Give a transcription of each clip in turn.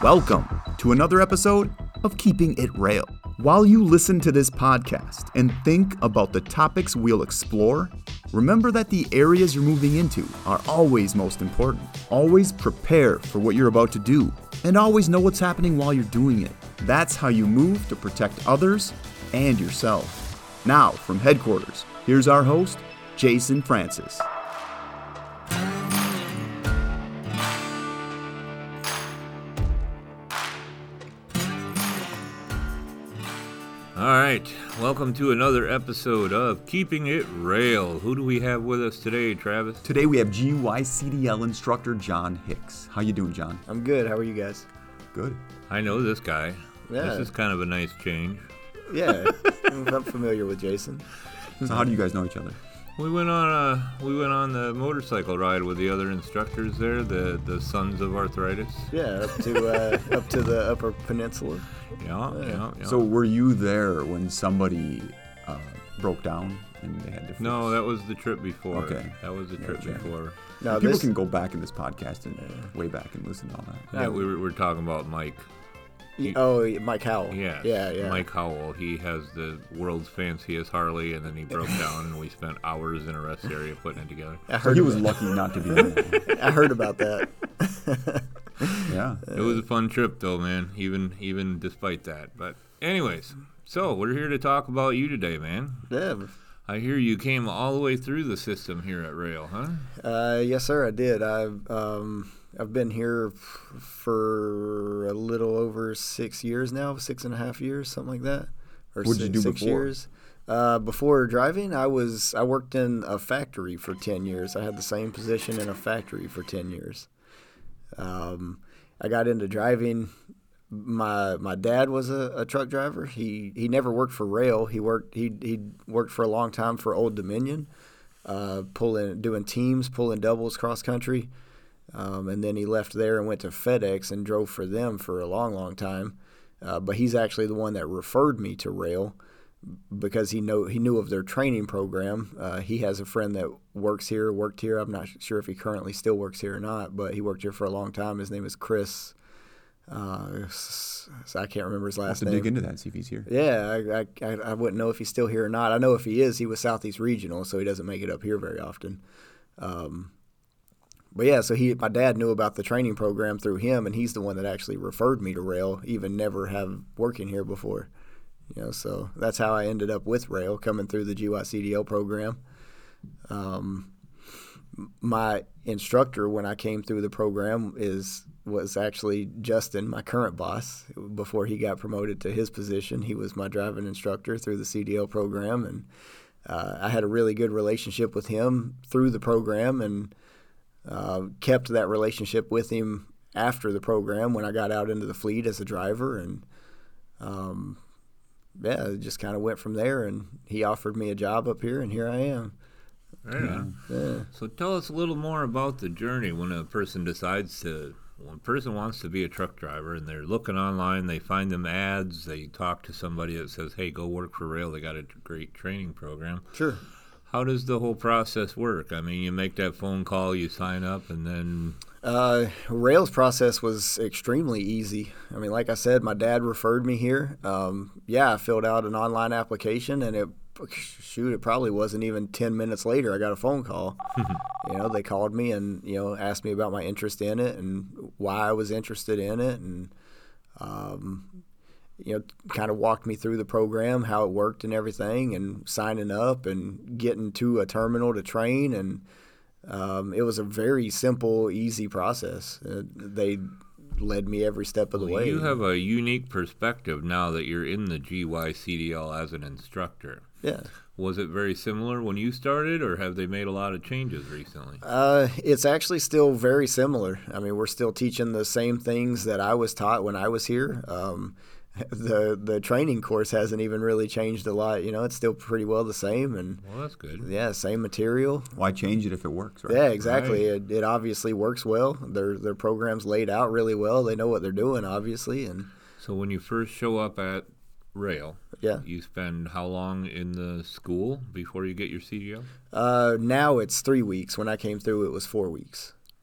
Welcome to another episode of Keeping It Rail. While you listen to this podcast and think about the topics we'll explore, remember that the areas you're moving into are always most important. Always prepare for what you're about to do, and always know what's happening while you're doing it. That's how you move to protect others and yourself. Now, from headquarters, here's our host, Jason Francis. All right, welcome to another episode of Keeping It Rail. Who do we have with us today, Travis? Today we have GYCDL instructor John Hicks. How you doing, John? I'm good. How are you guys? Good. I know this guy. Yeah. This is kind of a nice change. Yeah, I'm familiar with Jason. So how do you guys know each other? We went on the motorcycle ride with the other instructors there, the Sons of Arthritis. Yeah, up to the Upper Peninsula. Yeah. So were you there when somebody broke down and they had to fix? No, that was the trip before. Okay. That was the trip Gotcha. before. No, People can go back in this podcast and way back and listen to all that. Yeah, we were talking about Mike. Mike Howell. Yeah. Yeah. Mike Howell. He has the world's fanciest Harley, and then he broke down, and we spent hours in a rest area putting it together. So he was lucky not to be there. I heard about that. Yeah. It was a fun trip, though, man, even despite that. But anyways, so we're here to talk about you today, man. Yeah. I hear you came all the way through the system here at Rail, huh? Yes, sir. I did. I've been here for a little over 6 years now, 6.5 years, something like that. Or What did you do 6 before? years. Before driving, I worked in a factory for 10 years. I had the same position in a factory for 10 years. I got into driving. My dad was a truck driver. He never worked for Rail. He worked for a long time for Old Dominion, doing teams, pulling doubles cross country. And then he left there and went to FedEx and drove for them for a long, long time. But he's actually the one that referred me to Rail because he knew of their training program. He has a friend that worked here. I'm not sure if he currently still works here or not, but he worked here for a long time. His name is Chris. So I can't remember his last I'll have to name. dig into that, see if he's here. Yeah, I wouldn't know if he's still here or not. I know if he is, he was Southeast Regional, so he doesn't make it up here very often. But yeah, so my dad knew about the training program through him, and he's the one that actually referred me to Rail, even never have working here before. So that's how I ended up with Rail, coming through the GYCDL program. My instructor when I came through the program was actually Justin, my current boss. Before he got promoted to his position, he was my driving instructor through the CDL program, and I had a really good relationship with him through the program, and kept that relationship with him after the program when I got out into the fleet as a driver, and it just kind of went from there, and he offered me a job up here, and here I am. Right on. Yeah. So tell us a little more about the journey when a person wants to be a truck driver and they're looking online, they find them ads, they talk to somebody that says, hey, go work for Rail, they got a great training program. Sure. How does the whole process work? I mean, you make that phone call, you sign up, and then... Rail's process was extremely easy. I mean, like I said, my dad referred me here. I filled out an online application, and it probably wasn't even 10 minutes later I got a phone call. They called me and, asked me about my interest in it and why I was interested in it, and kind of walked me through the program, how it worked and everything, and signing up and getting to a terminal to train. And it was a very simple, easy process. They led me every step of the way. You have a unique perspective now that you're in the GYCDL as an instructor. Yeah. Was it very similar when you started, or have they made a lot of changes recently? It's actually still very similar. I mean, we're still teaching the same things that I was taught when I was here. The training course hasn't even really changed a lot. It's still pretty well the same. And Well, that's good. yeah, same material. Why change it if it works, right? Yeah, exactly. Right. It obviously works well. Their program's laid out really well. They know what they're doing, obviously. And So when you first show up at Rail, yeah, you spend how long in the school before you get your CDL? now it's 3 weeks. When I came through, it was 4 weeks.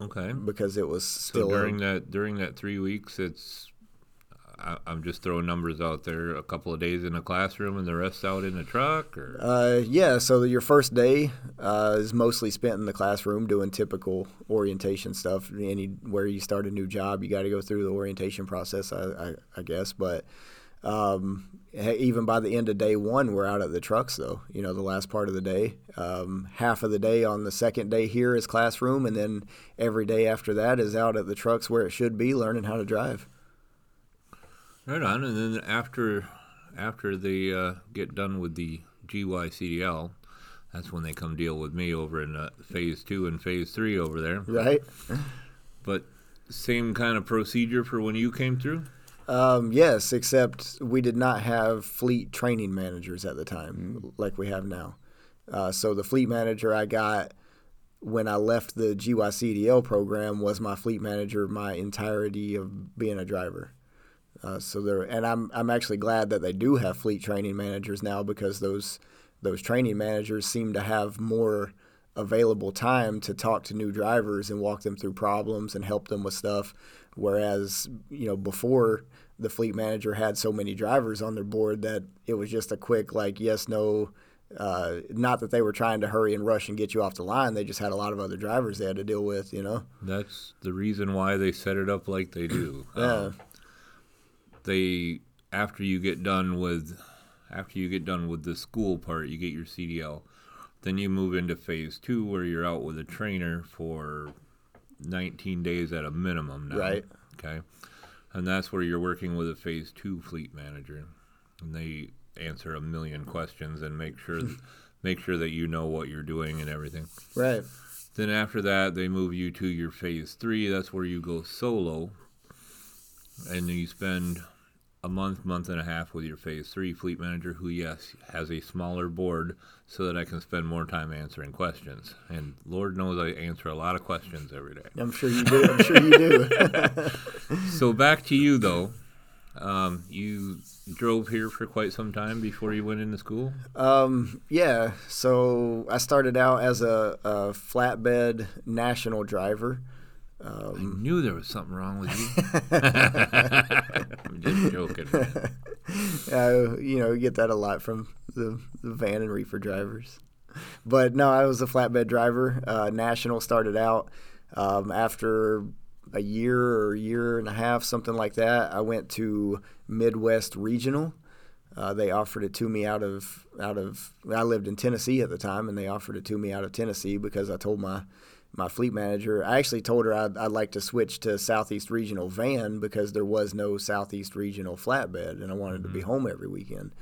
Okay. because it was So still during that 3 weeks, I'm just throwing numbers out there. A couple of days in a classroom and the rest out in a truck, or yeah. So your first day is mostly spent in the classroom doing typical orientation stuff. Anywhere you start a new job, you got to go through the orientation process, I guess. But even by the end of day one, we're out at the trucks, though. The last part of the day. Half of the day on the second day here is classroom, and then every day after that is out at the trucks where it should be, learning how to drive. right on. And then after they get done with the GYCDL, that's when they come deal with me over in phase 2 and phase 3 over there. Right. But same kind of procedure for when you came through? Yes, except we did not have fleet training managers at the time like we have now. So the fleet manager I got when I left the GYCDL program was my fleet manager my entirety of being a driver. And I'm actually glad that they do have fleet training managers now, because those training managers seem to have more available time to talk to new drivers and walk them through problems and help them with stuff. Whereas, before, the fleet manager had so many drivers on their board that it was just a quick, yes, no, not that they were trying to hurry and rush and get you off the line. They just had a lot of other drivers they had to deal with, That's the reason why they set it up like they do. Yeah. After you get done with the school part, you get your CDL. Then you move into phase 2, where you're out with a trainer for 19 days at a minimum now. Right. Okay. And that's where you're working with a phase 2 fleet manager. And they answer a million questions and make sure that you know what you're doing and everything. Right. Then after that, they move you to your phase 3. That's where you go solo. And you spend a month and a half with your phase 3 fleet manager, who, yes, has a smaller board so that I can spend more time answering questions. And Lord knows I answer a lot of questions every day. I'm sure you do. So back to you, though. You drove here for quite some time before you went into school? Yeah. So I started out as a flatbed national driver. I knew there was something wrong with you. I'm just joking, man. You get that a lot from the van and reefer drivers. But no, I was a flatbed driver. National started out after a year and a half, something like that. I went to Midwest Regional. They offered it to me out of I lived in Tennessee at the time, and they offered it to me out of Tennessee because I told my fleet manager, I actually told her I'd like to switch to Southeast Regional van because there was no Southeast Regional flatbed, and I wanted to be home every weekend.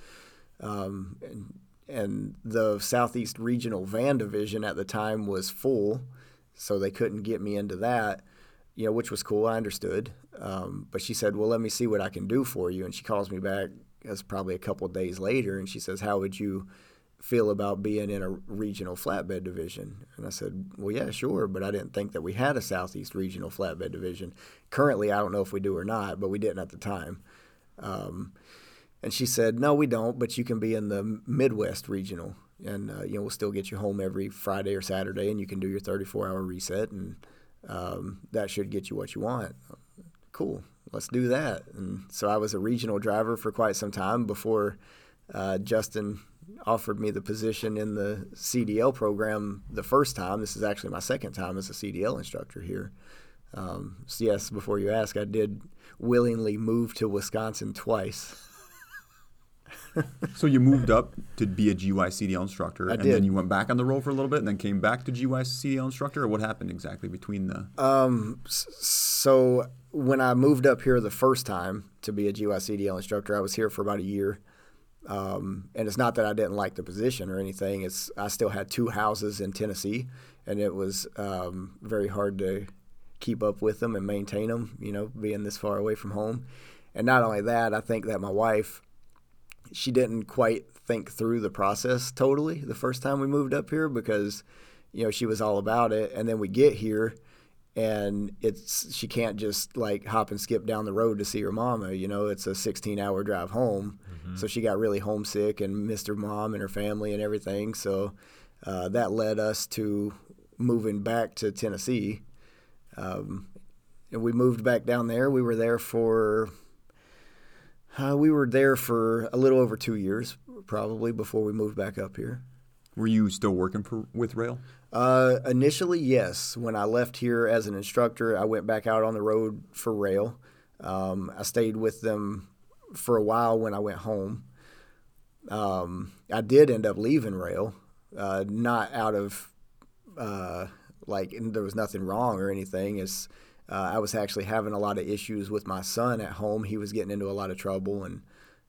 And the Southeast Regional van division at the time was full, so they couldn't get me into that, which was cool. I understood. But she said, well, let me see what I can do for you. And she calls me back, that's probably a couple of days later, and she says, how would you feel about being in a regional flatbed division? And I said, well, yeah, sure, but I didn't think that we had a Southeast Regional flatbed division. Currently, I don't know if we do or not, but we didn't at the time. And she said, no, we don't, but you can be in the Midwest Regional, and we'll still get you home every Friday or Saturday, and you can do your 34-hour reset, and that should get you what you want. Cool, let's do that. And so I was a regional driver for quite some time before Justin offered me the position in the CDL program the first time. This is actually my second time as a CDL instructor here. So yes, before you ask, I did willingly move to Wisconsin twice. So you moved up to be a GYCDL instructor, I and did. then you went back on the road for a little bit, and then came back to GYCDL instructor, or what happened exactly between the... So when I moved up here the first time to be a GYCDL instructor, I was here for about a year. And it's not that I didn't like the position or anything. I still had 2 houses in Tennessee, and it was very hard to keep up with them and maintain them, being this far away from home. And not only that, I think that my wife, she didn't quite think through the process totally the first time we moved up here, because, she was all about it. And then we get here, and she can't just hop and skip down the road to see her mama. It's a 16-hour drive home. Mm-hmm. So she got really homesick and missed her mom and her family and everything. So that led us to moving back to Tennessee. And we moved back down there. We were there for a little over 2 years, probably, before we moved back up here. Were you still working with Rail? Initially, yes. When I left here as an instructor, I went back out on the road for Rail. I stayed with them for a while when I went home. I did end up leaving Rail, not out of there was nothing wrong or anything. I was actually having a lot of issues with my son at home. He was getting into a lot of trouble, and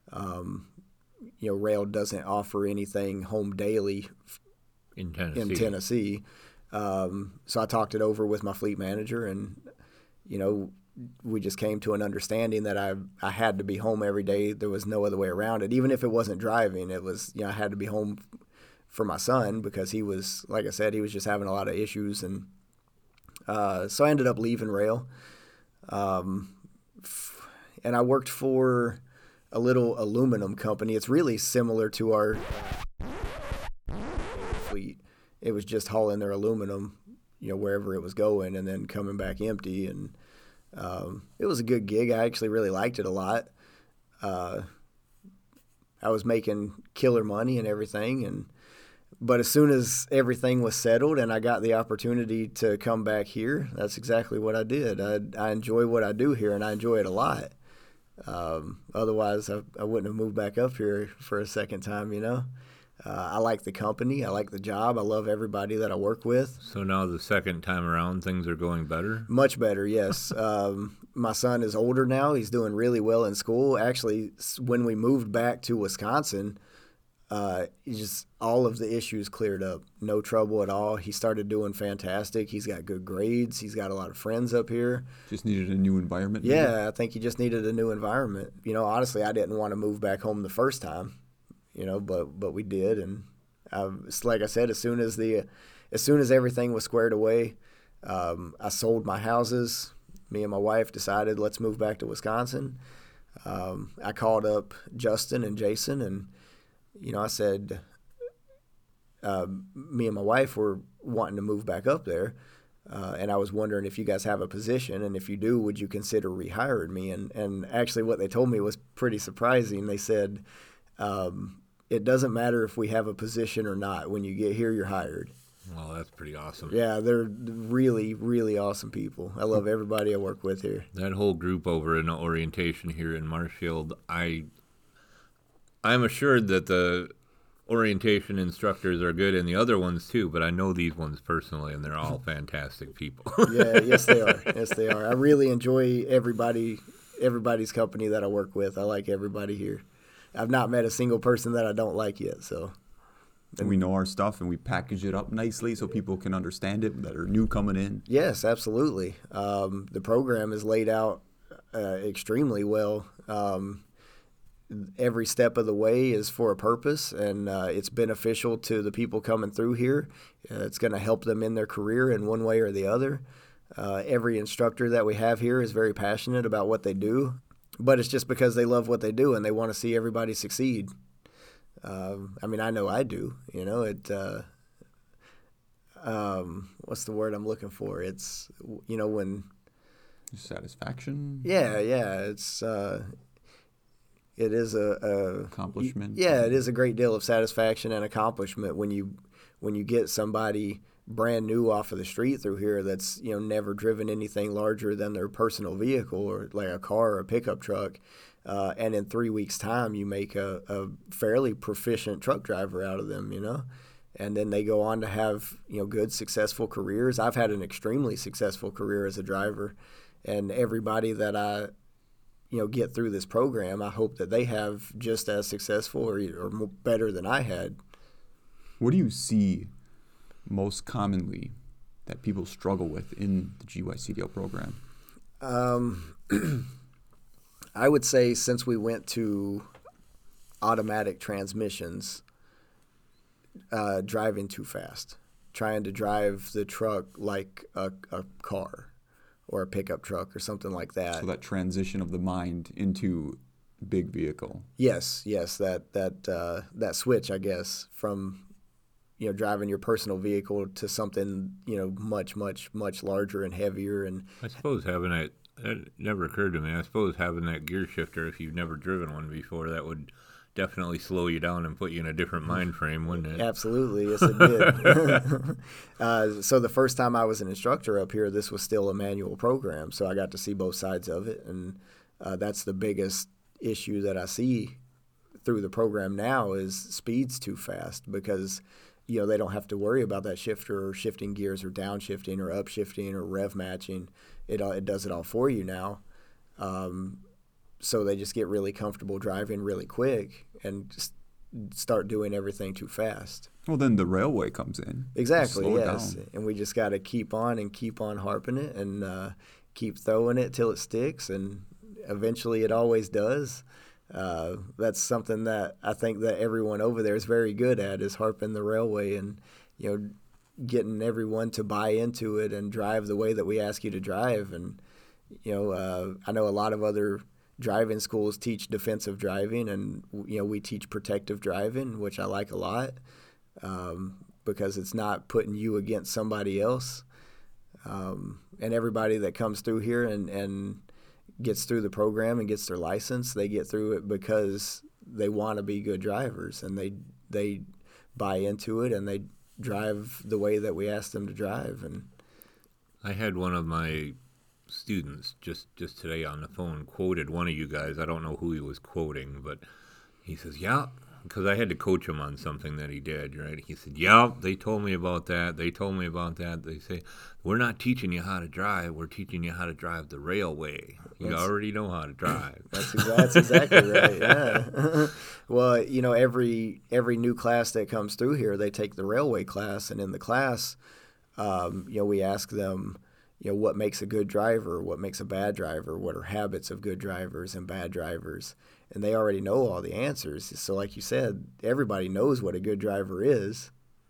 Rail doesn't offer anything home daily in Tennessee. So I talked it over with my fleet manager, and we just came to an understanding that I had to be home every day. There was no other way around it. Even if it wasn't driving, it was I had to be home for my son because he was, like I said, he was just having a lot of issues, and so I ended up leaving Rail, and I worked for a little aluminum company. It's really similar to our fleet. It was just hauling their aluminum, wherever it was going, and then coming back empty. And it was a good gig. I actually really liked it a lot. I was making killer money and everything, but as soon as everything was settled and I got the opportunity to come back here, that's exactly what I did. I enjoy what I do here, and I enjoy it a lot. Otherwise, I wouldn't have moved back up here for a second time, I like the company. I like the job. I love everybody that I work with. So now the second time around, things are going better? Much better, yes. My son is older now. He's doing really well in school. Actually, when we moved back to Wisconsin, just all of the issues cleared up. No trouble at all. He started doing fantastic. He's got good grades. He's got a lot of friends up here. Just needed a new environment? Yeah, maybe? I think he just needed a new environment. Honestly, I didn't want to move back home the first time, but we did. And like I said, as soon as everything was squared away, I sold my houses. Me and my wife decided, let's move back to Wisconsin. I called up Justin and Jason, and I said, me and my wife were wanting to move back up there, and I was wondering if you guys have a position, and if you do, would you consider rehiring me? And actually what they told me was pretty surprising. They said, it doesn't matter if we have a position or not. When you get here, you're hired. Well, that's pretty awesome. Yeah, they're really, really awesome people. I love everybody I work with here. That whole group over in orientation here in Marshfield, I'm assured that the orientation instructors are good and the other ones too, but I know these ones personally, and they're all fantastic people. Yeah, yes they are. Yes they are. I really enjoy everybody's company that I work with. I like everybody here. I've not met a single person that I don't like yet. So we know our stuff, and we package it up nicely so people can understand it that are new coming in. Yes, absolutely. The program is laid out extremely well. Every step of the way is for a purpose, and it's beneficial to the people coming through here. It's going to help them in their career in one way or the other. Every instructor that we have here is very passionate about what they do, but it's just because they love what they do and they want to see everybody succeed. I know I do. What's the word I'm looking for? It's, when... Satisfaction? Yeah, it's... It is a accomplishment. Yeah, it is a great deal of satisfaction and accomplishment when you get somebody brand new off of the street through here that's never driven anything larger than their personal vehicle or like a car or a pickup truck, and in 3 weeks' time you make a fairly proficient truck driver out of them, and then they go on to have good successful careers. I've had an extremely successful career as a driver, and everybody that I get through this program, I hope that they have just as successful or better than I had. What do you see most commonly that people struggle with in the GYCDL program? I would say since we went to automatic transmissions, driving too fast, trying to drive the truck like a car or a pickup truck or something like that. So that transition of the mind into big vehicle. Yes, that switch, I guess, from driving your personal vehicle to something, much, much, much larger and heavier. And I suppose having that never occurred to me. I suppose having that gear shifter, if you've never driven one before, that would definitely slow you down and put you in a different mind frame, wouldn't it? Absolutely, yes, it did. So the first time I was an instructor up here, this was still a manual program, so I got to see both sides of it, and that's the biggest issue that I see through the program now is speed's too fast because they don't have to worry about that shifter or shifting gears or downshifting or upshifting or rev matching. It does it all for you now. So they just get really comfortable driving really quick and just start doing everything too fast. Well, then the railway comes in. Exactly, slow yes. it down. And we just got to keep on harping it and keep throwing it till it sticks, and eventually it always does. That's something that I think that everyone over there is very good at, is harping the railway and, getting everyone to buy into it and drive the way that we ask you to drive. And, I know a lot of other driving schools teach defensive driving, and, we teach protective driving, which I like a lot because it's not putting you against somebody else. And everybody that comes through here and gets through the program and gets their license, they get through it because they want to be good drivers, and they buy into it and they drive the way that we ask them to drive. And I had one of my students just today on the phone quoted one of you guys. I don't know who he was quoting, but he says, yeah, because I had to coach him on something that he did, right? He said, yeah, they told me about that. They told me about that. They say, we're not teaching you how to drive. We're teaching you how to drive the railway. You already know how to drive. That's exactly right, yeah. Well, every new class that comes through here, they take the railway class, and in the class, we ask them, what makes a good driver, what makes a bad driver, what are habits of good drivers and bad drivers. And they already know all the answers. So like you said, everybody knows what a good driver is.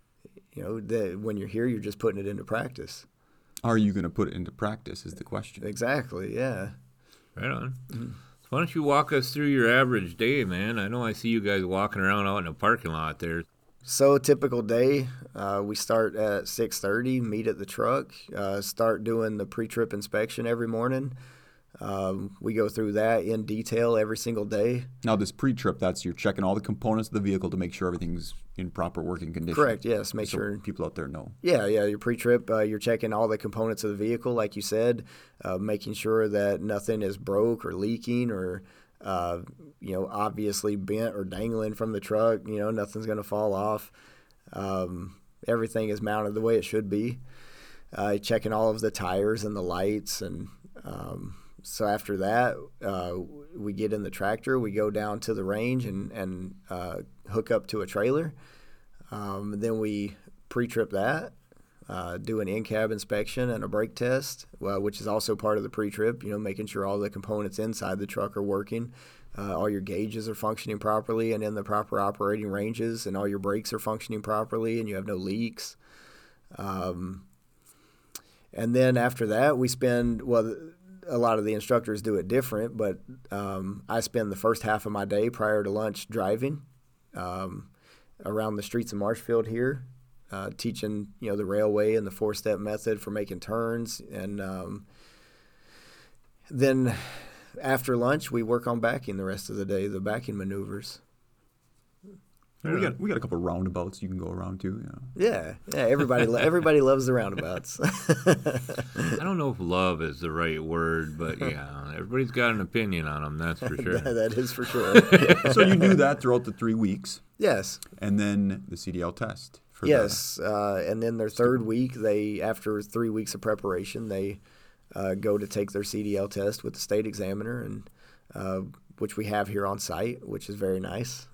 When you're here, you're just putting it into practice. Are you going to put it into practice is the question. Exactly, yeah. Right on. Mm-hmm. So why don't you walk us through your average day, man? I know I see you guys walking around out in a parking lot there. So a typical day, we start at 6:30, meet at the truck, start doing the pre-trip inspection every morning. We go through that in detail every single day. Now, this pre-trip, that's you're checking all the components of the vehicle to make sure everything's in proper working condition. Correct, yes. Make so sure people out there know. Yeah, your pre-trip, you're checking all the components of the vehicle, like you said, making sure that nothing is broke or leaking or, obviously bent or dangling from the truck. Nothing's going to fall off. Everything is mounted the way it should be. Checking all of the tires and the lights, and so after that, we get in the tractor, we go down to the range and hook up to a trailer. Then we pre-trip that, do an in-cab inspection and a brake test, which is also part of the pre-trip, making sure all the components inside the truck are working, all your gauges are functioning properly and in the proper operating ranges, and all your brakes are functioning properly and you have no leaks. And then after that, we spend, a lot of the instructors do it different, but I spend the first half of my day prior to lunch driving around the streets of Marshfield here, teaching the railway and the four-step method for making turns, and then after lunch we work on backing the rest of the day, the backing maneuvers. We got a couple of roundabouts you can go around too. Yeah. Everybody loves the roundabouts. I don't know if love is the right word, but yeah, everybody's got an opinion on them. That's for sure. That is for sure. So you do that throughout the 3 weeks. Yes. And then the CDL test. Yes. And then their third week, after 3 weeks of preparation, they go to take their CDL test with the state examiner, and which we have here on site, which is very nice.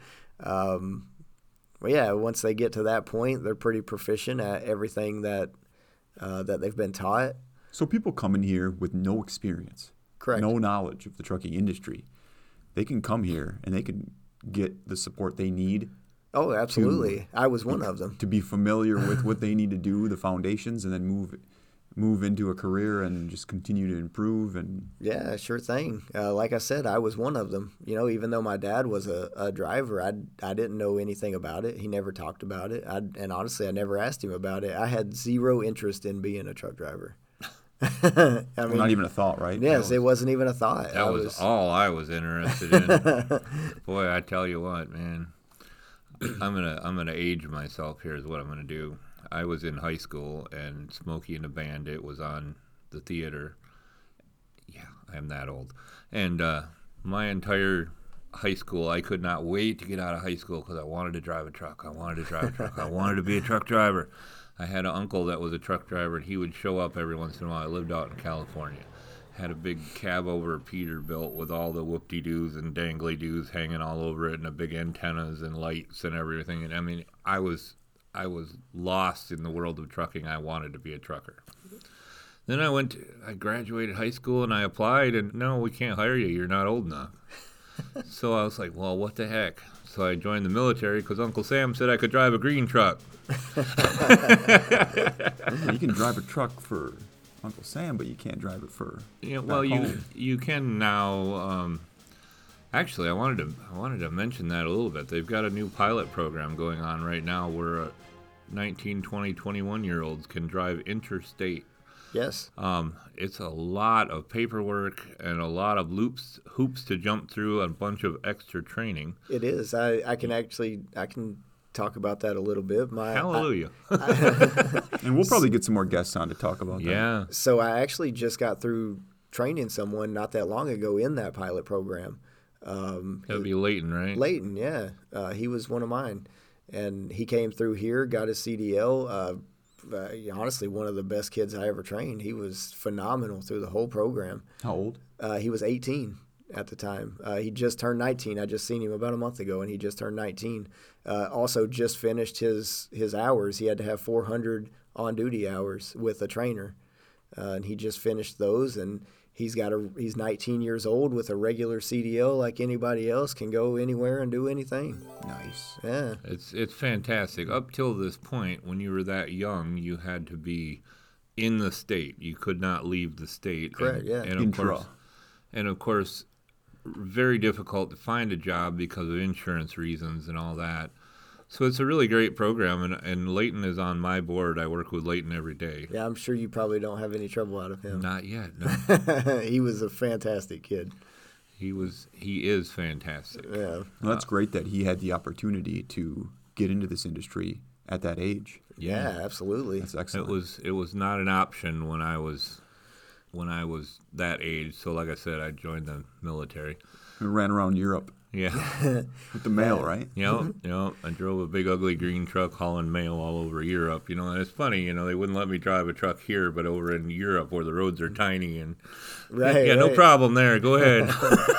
Once they get to that point, they're pretty proficient at everything that they've been taught. So people come in here with no experience, correct, no knowledge of the trucking industry. They can come here and they can get the support they need. Oh, absolutely. I was one of them. To be familiar with what they need to do, the foundations, and then move move into a career and just continue to improve? And Yeah, sure thing. Like I said, I was one of them. You know, even though my dad was a driver, I didn't know anything about it. He never talked about it. And honestly, I never asked him about it. I had zero interest in being a truck driver. I mean, not even a thought, right? Yes, it wasn't even a thought. That was all I was interested in. Boy, I tell you what, man. I'm gonna age myself. Here's what I'm gonna do. I was in high school, and Smokey and the Bandit was on the theater. Yeah, I'm that old. And my entire high school, I could not wait to get out of high school because I wanted to drive a truck. I wanted to be a truck driver. I had an uncle that was a truck driver, and he would show up every once in a while. I lived out in California. Had a big cab over Peterbilt with all the whoop-de-doos and dangly-doos hanging all over it, and the big antennas and lights and everything. And I mean, I was lost in the world of trucking. I wanted to be a trucker. Then I graduated high school, and I applied, and no, we can't hire you. You're not old enough. So I was like, well, what the heck? So I joined the military because Uncle Sam said I could drive a green truck. You can drive a truck for Uncle Sam, but you can't drive it for you can now. Actually, I wanted to mention that a little bit. They've got a new pilot program going on right now where 19, 20, 21-year-olds can drive interstate. Yes. It's a lot of paperwork and a lot of hoops to jump through, a bunch of extra training. It is. I can talk about that a little bit. Hallelujah. And we'll probably get some more guests on to talk about that. Yeah. So I actually just got through training someone not that long ago in that pilot program. That would be Leighton, right? Leighton, yeah. He was one of mine. And he came through here, got his CDL. Honestly, one of the best kids I ever trained. He was phenomenal through the whole program. How old? He was 18 at the time. He just turned 19. I just seen him about a month ago, and he just turned 19. Also just finished his hours. He had to have 400 on-duty hours with a trainer. And he just finished those, and he's 19 years old with a regular CDL like anybody else, can go anywhere and do anything. Nice. Yeah. It's fantastic. Up till this point, when you were that young, you had to be in the state. You could not leave the state. Correct, yeah. And of course, very difficult to find a job because of insurance reasons and all that. So it's a really great program, and Leighton is on my board. I work with Leighton every day. Yeah, I'm sure you probably don't have any trouble out of him. Not yet, no. He was a fantastic kid. He is fantastic. Yeah. Well, that's great that he had the opportunity to get into this industry at that age. Yeah, absolutely. That's excellent. It was not an option when I was that age. So like I said, I joined the military. We ran around Europe. Yeah. With the mail, right? Yep. I drove a big ugly green truck hauling mail all over Europe, and it's funny, they wouldn't let me drive a truck here, but over in Europe where the roads are tiny and no problem there. Go ahead.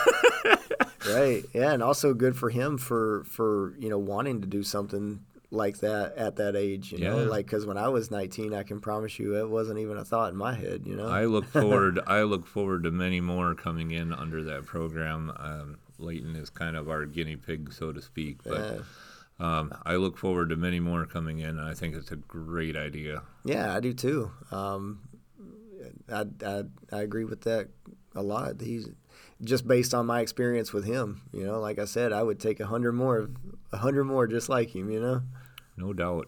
Right. Yeah, and also good for him for wanting to do something like that at that age, like because when I was 19, I can promise you it wasn't even a thought in my head, I look forward to many more coming in under that program. Leighton is kind of our guinea pig, so to speak, but I look forward to many more coming in, and I think it's a great idea. Yeah, I do too. I agree with that a lot. He's just based on my experience with him. Like I said, I would take 100 more just like him. No doubt.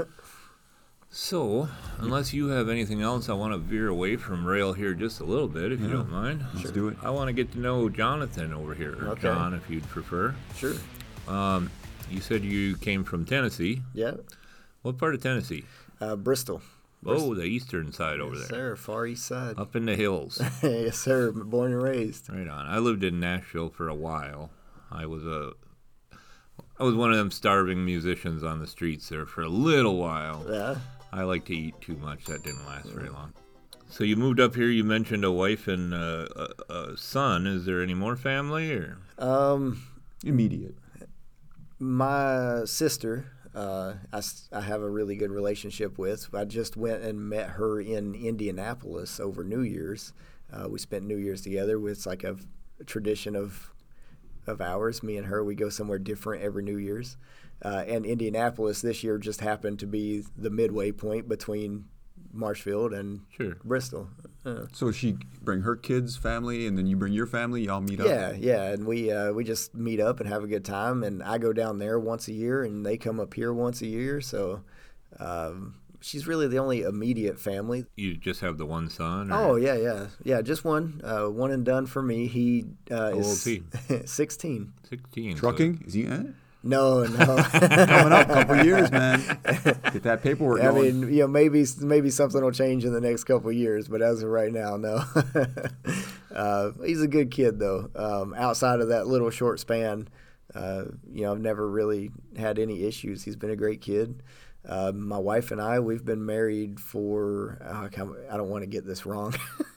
So, unless you have anything else, I want to veer away from rail here just a little bit, if you don't mind. Let's do it. I want to get to know Jonathan over here, or Okay. John, if you'd prefer. Sure. You said you came from Tennessee. Yeah. What part of Tennessee? Bristol. Oh, the eastern side over Yes, there. sir. Far east side. Up in the hills. Yes, sir. Born and raised. Right on. I lived in Nashville for a while. I was one of them starving musicians on the streets there for a little while. Yeah. I like to eat too much. That didn't last very long. So you moved up here. You mentioned a wife and a son. Is there any more family, or? Immediate. My sister, I have a really good relationship with. I just went and met her in Indianapolis over New Year's. We spent New Year's together. It's like a tradition of ours. Me and her, we go somewhere different every New Year's. And Indianapolis this year just happened to be the midway point between Marshfield and Sure. Bristol. So she bring her kids, family, and then you bring your family. Y'all meet up. Yeah, and we just meet up and have a good time. And I go down there once a year, and they come up here once a year. So she's really the only immediate family. You just have the one son? Oh yeah, just one and done for me. He old is is he? 16. 16. Trucking? Is he? No. Coming up, couple years, man. Get that paperwork I going. mean, maybe something will change in the next couple of years, but as of right now, no. He's a good kid, though. Outside of that little short span, I've never really had any issues. He's been a great kid. My wife and I, we've been married for, I don't want to get this wrong.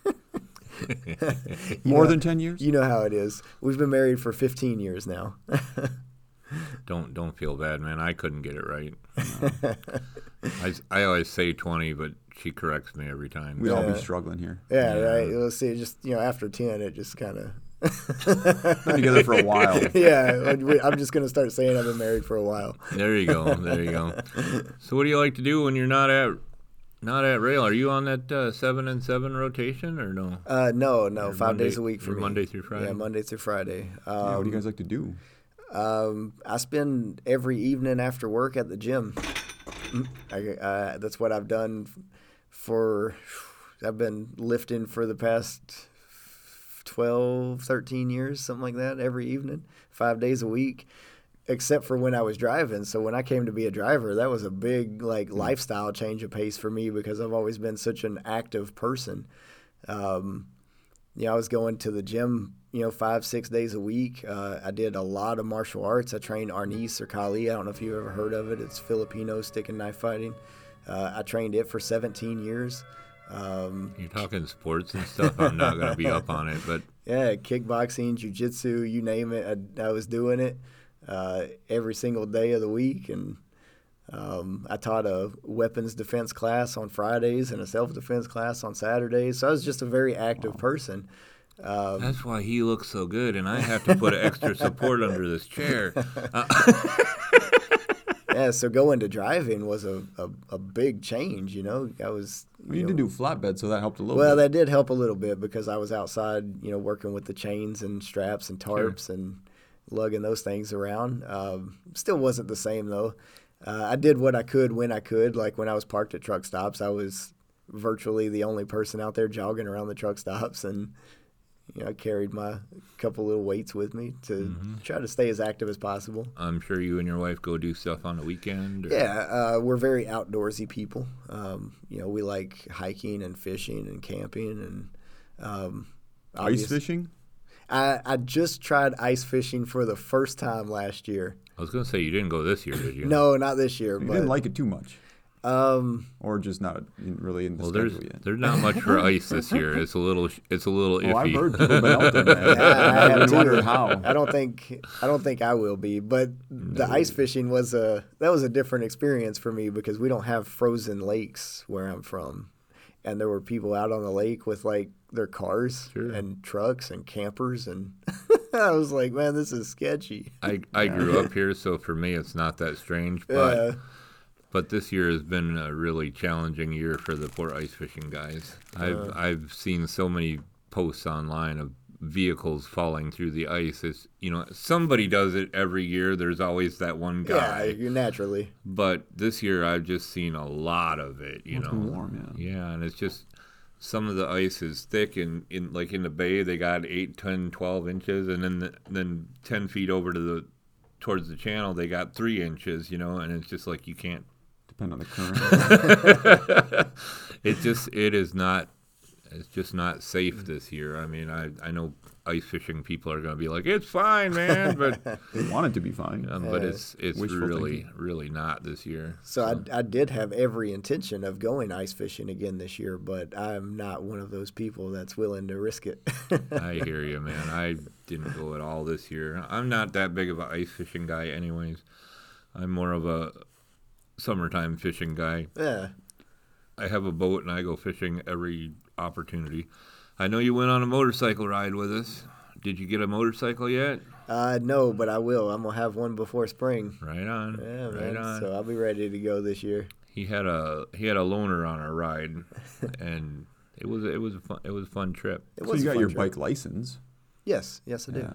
More than 10 years? You know how it is. We've been married for 15 years now. Don't feel bad, man. I couldn't get it right. I always say 20, but she corrects me every time. We'd all be struggling here. Yeah, right. Let's see. Just after 10, it just kind of. Been together for a while. Yeah, I'm just gonna start saying I've been married for a while. There you go. So, what do you like to do when you're not at rail? Are you on that 7 and 7 rotation or no? No. Or 5 days a week for me. Monday through Friday. Yeah, Monday through Friday. What do you guys like to do? I spend every evening after work at the gym. That's what I've done I've been lifting for the past 12, 13 years, something like that, every evening, 5 days a week, except for when I was driving. So when I came to be a driver, that was a big lifestyle change of pace for me because I've always been such an active person. I was going to the gym 5-6 days a week. I did a lot of martial arts. I trained Arnis or Kali. I don't know if you've ever heard of it. It's Filipino stick and knife fighting. I trained it for 17 years. You're talking sports and stuff. I'm not going to be up on it, but yeah, kickboxing, jiu-jitsu, you name it. I was doing it every single day of the week, and I taught a weapons defense class on Fridays and a self-defense class on Saturdays. So I was just a very active person. That's why he looks so good, and I have to put extra support under this chair. Yeah, so going to driving was a big change, I was... You did do flatbed, so that helped a little Well, bit. that did help a little bit because I was outside, working with the chains and straps and tarps and lugging those things around. Still wasn't the same, though. I did what I could when I could. Like when I was parked at truck stops, I was virtually the only person out there jogging around the truck stops, and I carried my couple little weights with me to try to stay as active as possible. I'm sure you and your wife go do stuff on the weekend. Or? Yeah, we're very outdoorsy people. We like hiking and fishing and camping and ice fishing? I just tried ice fishing for the first time last year. I was going to say, you didn't go this year, did you? No, not this year. You didn't like it too much. Or just not really in the schedule yet. There's not much for ice this year. It's a little iffy. I've heard people have been out there, man. I have too. Wondered how. I don't think I will be, but the ice fishing was a different experience for me because we don't have frozen lakes where I'm from, and there were people out on the lake with their cars and trucks and campers, and I was like, man, this is sketchy. I grew up here, so for me it's not that strange, but. But this year has been a really challenging year for the poor ice fishing guys. I've seen so many posts online of vehicles falling through the ice. It's, somebody does it every year. There's always that one guy. Yeah, naturally. But this year I've just seen a lot of it. It's been warm, yeah. Yeah, and it's just some of the ice is thick, and in the bay they got 8, 10, 12 inches, and then 10 feet over towards the channel they got 3 inches. And it's just like you can't. Depend on the current. It's just not safe this year. I mean, I know ice fishing people are going to be like, it's fine, man, but they want it to be fine. But it's really not this year. So I did have every intention of going ice fishing again this year, but I'm not one of those people that's willing to risk it. I hear you, man. I didn't go at all this year. I'm not that big of an ice fishing guy anyways. I'm more of a summertime fishing guy. Yeah. I have a boat and I go fishing every opportunity. I know you went on a motorcycle ride with us. Did you get a motorcycle yet? No, but I will. I'm gonna have one before spring. Right on. Yeah, right man. on. So I'll be ready to go this year. he had a loaner on our ride, and it was a fun trip. So you got your bike license? Yes, I did.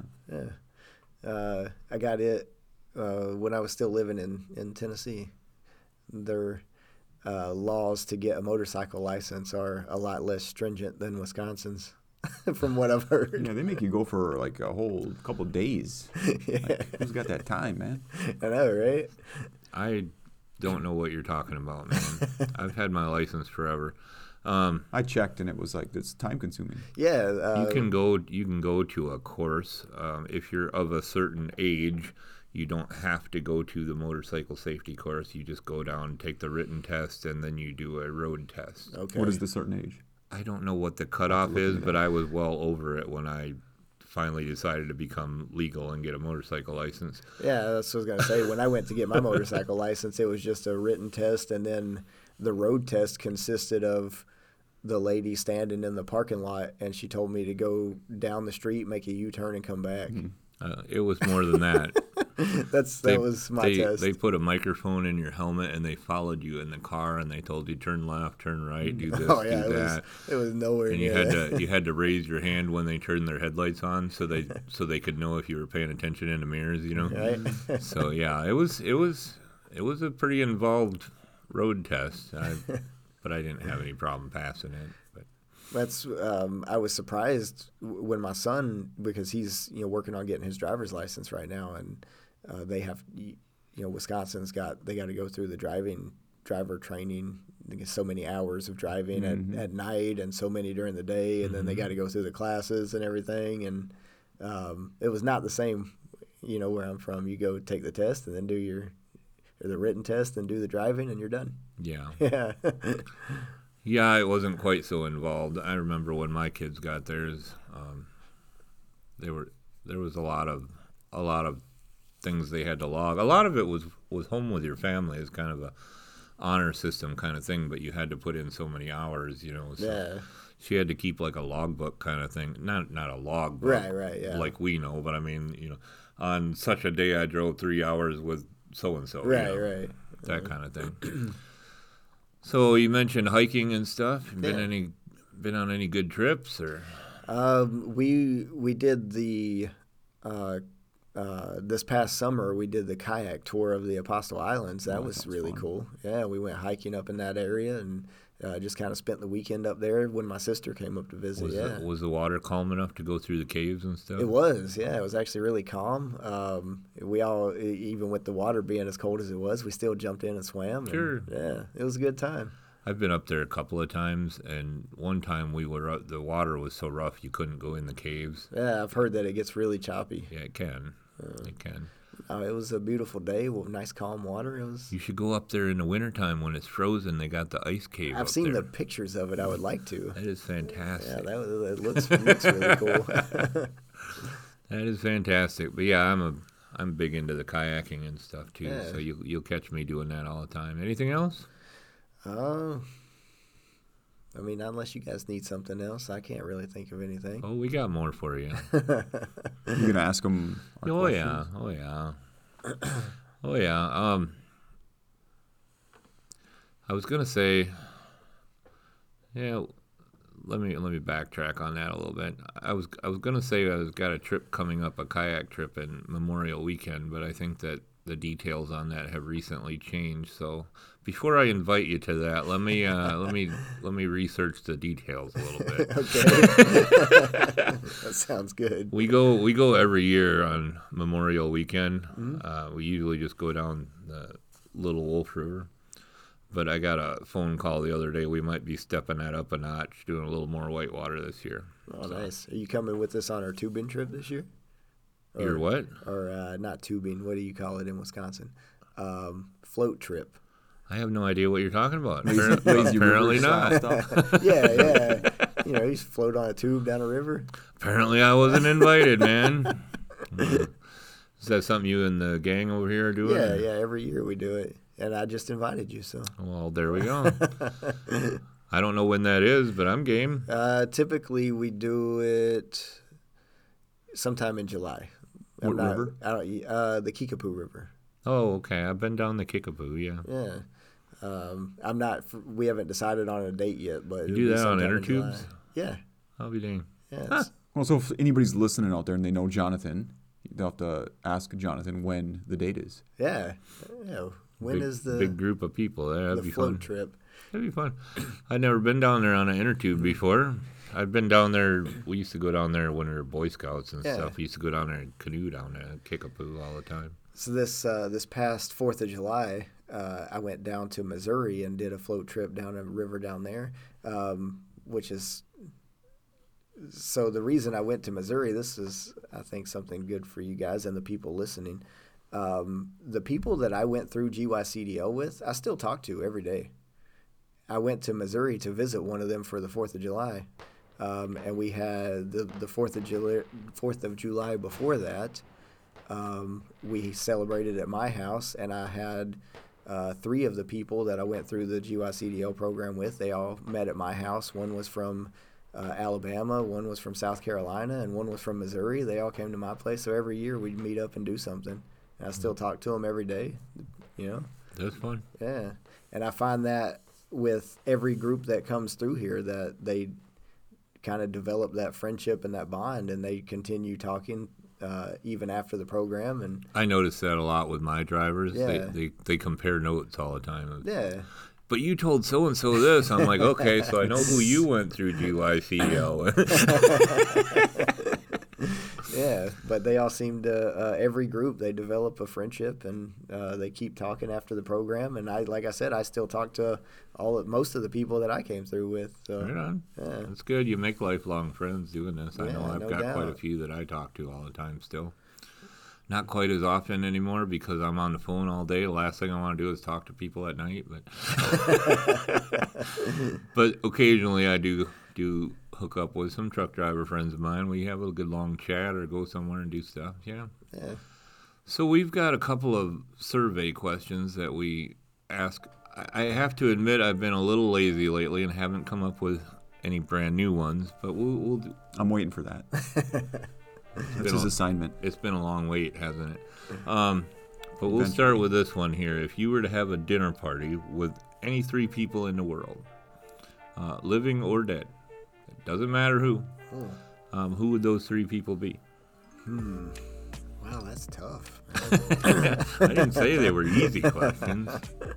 Yeah. I got it when I was still living in Tennessee. Their laws to get a motorcycle license are a lot less stringent than Wisconsin's, from what I've heard. Yeah, they make you go for like a whole couple days. Yeah. Like, who's got that time, man? I know, right? I don't know what you're talking about, man. I've had my license forever. I checked, and it was like, it's time consuming. Yeah. You can go to a course if you're of a certain age. You don't have to go to the motorcycle safety course. You just go down, take the written test, and then you do a road test. Okay. What is the certain age? I don't know what the cutoff is, but I was well over it when I finally decided to become legal and get a motorcycle license. Yeah, that's what I was going to say. When I went to get my motorcycle license, it was just a written test, and then the road test consisted of the lady standing in the parking lot, and she told me to go down the street, make a U-turn, and come back. Mm-hmm. It was more than that. That was my test. They put a microphone in your helmet, and they followed you in the car, and they told you turn left, turn right, do this, do that. It was nowhere and near you had to raise your hand when they turned their headlights on, so they could know if you were paying attention in the mirrors, you know. Right. So yeah, it was a pretty involved road test, but I didn't have any problem passing it. But That's I was surprised when my son, because he's working on getting his driver's license right now, and they have Wisconsin's got to go through the driver training. I think it's so many hours of driving at night and so many during the day, and then they got to go through the classes and everything. And it was not the same, where I'm from. You go take the test and then do the written test and do the driving, and you're done. yeah. Yeah. Yeah, it wasn't quite so involved. I remember when my kids got theirs, there was a lot of things they had to log. A lot of it was home with your family is kind of a honor system kind of thing, but you had to put in so many hours, So Yeah. she had to keep like a logbook kind of thing, not a logbook, Right, yeah. like we know, but I mean, on such a day I drove 3 hours with so and so, Right. that kind of thing. So you mentioned hiking and stuff. Been on any good trips or? We did the this past summer we did the kayak tour of the Apostle Islands. That was really cool. Yeah, we went hiking up in that area and just kind of spent the weekend up there when my sister came up to visit. Was the water calm enough to go through the caves and stuff? It was, yeah. It was actually really calm. We all, even with the water being as cold as it was, we still jumped in and swam. Sure. And, yeah, it was a good time. I've been up there a couple of times, and one time the water was so rough you couldn't go in the caves. Yeah, I've heard that it gets really choppy. Yeah, it can. It can. It was a beautiful day with nice calm water. You should go up there in the wintertime when it's frozen. They got the ice cave I've up seen there. the pictures of it. I would like to. That is fantastic. Yeah, it looks really cool. That is fantastic. But yeah, I'm big into the kayaking and stuff too. Yeah. So you'll catch me doing that all the time. Anything else? I mean, unless you guys need something else, I can't really think of anything. Oh, we got more for you. You gonna ask them? Oh yeah. Oh yeah. I was gonna say, yeah. Let me backtrack on that a little bit. I was gonna say I've got a trip coming up, a kayak trip in Memorial Weekend, but I think that the details on that have recently changed. So before I invite you to that, let me research the details a little bit. Okay. That sounds good. We go every year on Memorial Weekend. Mm-hmm. We usually just go down the Little Wolf River. But I got a phone call the other day. We might be stepping that up a notch, doing a little more whitewater this year. Oh, nice. Are you coming with us on our tubing trip this year? Your what? Or not tubing. What do you call it in Wisconsin? Float trip. I have no idea what you're talking about. Lazy Apparently river not. stuff. Yeah. You just float on a tube down a river. Apparently I wasn't invited, man. Is that something you and the gang over here are doing? Yeah. Every year we do it. And I just invited you, so. Well, there we go. I don't know when that is, but I'm game. Typically, we do it sometime in July. What river? The Kickapoo River. Oh, okay. I've been down the Kickapoo, yeah. Yeah. I'm not. We haven't decided on a date yet, but You do that on inner tubes? Yeah. I'll be dang. Yeah. Huh. Well, so if anybody's listening out there and they know Jonathan, they'll have to ask Jonathan when the date is. Yeah. When is the big group of people? That'd be float fun. trip? That'd be fun. I'd never been down there on an inner tube before. I've been down there. We used to go down there when we were Boy Scouts and stuff. We used to go down there and canoe down there and Kickapoo all the time. So this past 4th of July, I went down to Missouri and did a float trip down a river down there, which is. So the reason I went to Missouri, this is, I think, something good for you guys and the people listening. The people that I went through GYCDL with, I still talk to every day. I went to Missouri to visit one of them for the 4th of July. And we had the 4th of July before that. We celebrated at my house, and I had 3 of the people that I went through the GYCDL program with. They all met at my house. One was from Alabama, one was from South Carolina, and one was from Missouri. They all came to my place. So every year we'd meet up and do something. And I still talk to them every day, you know. That's fun. Yeah. And I find that with every group that comes through here that they kind of develop that friendship and that bond, and they continue talking even after the program. And I notice that a lot with my drivers. Yeah. They compare notes all the time. yeah. But you told so-and-so this. I'm like, okay, so I know who you went through GYCDL. Yeah, but they all seem to, every group, they develop a friendship, and they keep talking after the program. And like I said, I still talk to most of the people that I came through with. So, Right on. Yeah. That's good. You make lifelong friends doing this. I know Yeah, I've no got quite a doubt. few that I talk to all the time still. Not quite as often anymore because I'm on the phone all day. The last thing I want to do is talk to people at night. But occasionally I do hook up with some truck driver friends of mine. We have a good long chat or go somewhere and do stuff. Yeah. Yeah. So we've got a couple of survey questions that we ask. I have to admit I've been a little lazy lately and haven't come up with any brand new ones, but we'll do. I'm waiting for that. That's his assignment. It's been a long wait, hasn't it? But we'll start with this one here. If you were to have a dinner party with any 3 people in the world, living or dead, it doesn't matter who would those 3 people be? Wow, that's tough. I didn't say they were easy questions,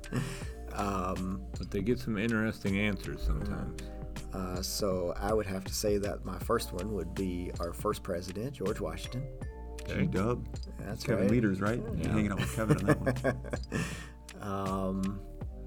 but they get some interesting answers sometimes. So I would have to say that my first one would be our first president, George Washington. Okay. G-Dub. That's Kevin right. Leaders, right? Yeah. You're hanging out with Kevin on that one.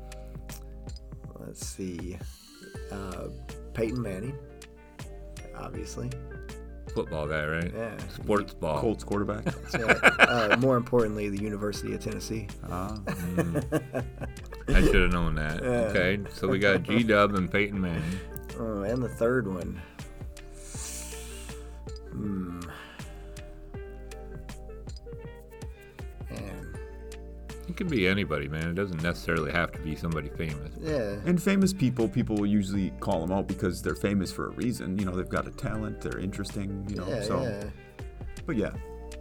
Let's see. Peyton Manning, obviously. Football guy, right? Yeah. Sports ball. Colts quarterback. That's right. More importantly, the University of Tennessee. Ah. I should have known that. Okay, so we got G-Dub and Peyton Manning. And the third one. Man. It could be anybody, man. It doesn't necessarily have to be somebody famous. Yeah. And famous people will usually call them out because they're famous for a reason. You know, they've got a talent, they're interesting, you know. Yeah, so, yeah. But yeah.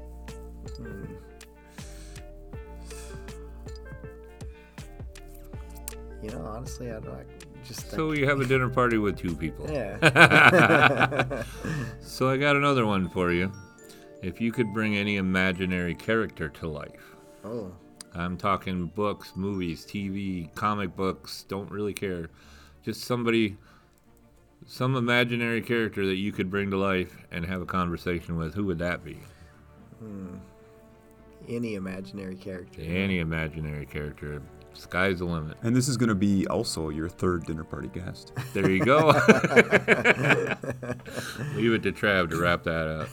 You know, honestly, I'd like just think. So you have a dinner party with 2 people. Yeah. So I got another one for you. If you could bring any imaginary character to life, Oh. I'm talking books, movies, TV, comic books, don't really care. Just some imaginary character that you could bring to life and have a conversation with, who would that be? Any imaginary character. Any imaginary character. Sky's the limit. And this is going to be also your 3rd dinner party guest. There you go. Leave it to Trav to wrap that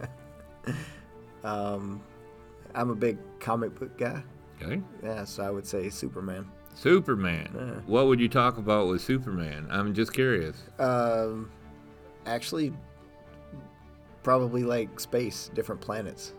up. I'm a big comic book guy. Okay. Yeah, so I would say Superman. Superman. Yeah. What would you talk about with Superman? I'm just curious. Actually, probably like space, different planets.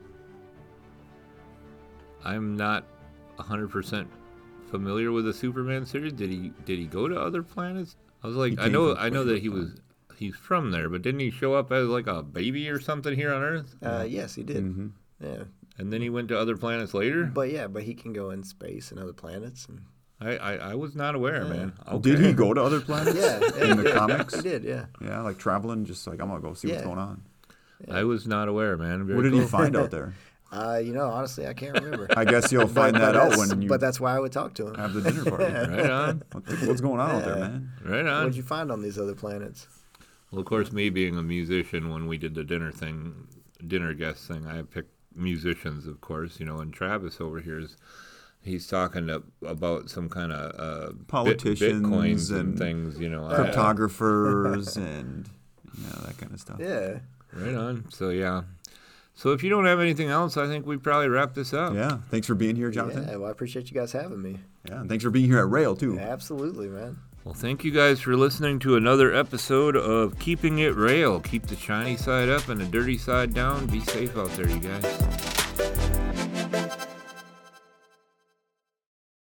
I'm not 100% familiar with the Superman series. Did he go to other planets? I was like, He I came know from he's from there, but didn't he show up as like a baby or something here on Earth? Yes, he did. Mm-hmm. Yeah, And then he went to other planets later? but he can go in space and other planets. And I was not aware, man. Okay. Did he go to other planets? Yeah, In the comics? He did, yeah. Yeah, like traveling, just like, I'm going to go see what's going on. I was not aware, man. Very What did cool. he find out there? Honestly, I can't remember. I guess you'll find that out when you But that's why I would talk to him. have the dinner party. Right on. What's going on out there, man? Right on. What'd you find on these other planets? Well, of course, me being a musician, when we did the dinner guest thing, I picked musicians, of course, and Travis over here he's talking about some kind of Politicians Bitcoins and things, Cryptographers and that kind of stuff. Yeah. Right on. So, yeah. So if you don't have anything else, I think we probably wrap this up. Yeah. Thanks for being here, Jonathan. Yeah, well, I appreciate you guys having me. Yeah, and thanks for being here at Rail, too. Absolutely, man. Well, thank you guys for listening to another episode of Keeping It Rail. Keep the shiny side up and the dirty side down. Be safe out there, you guys.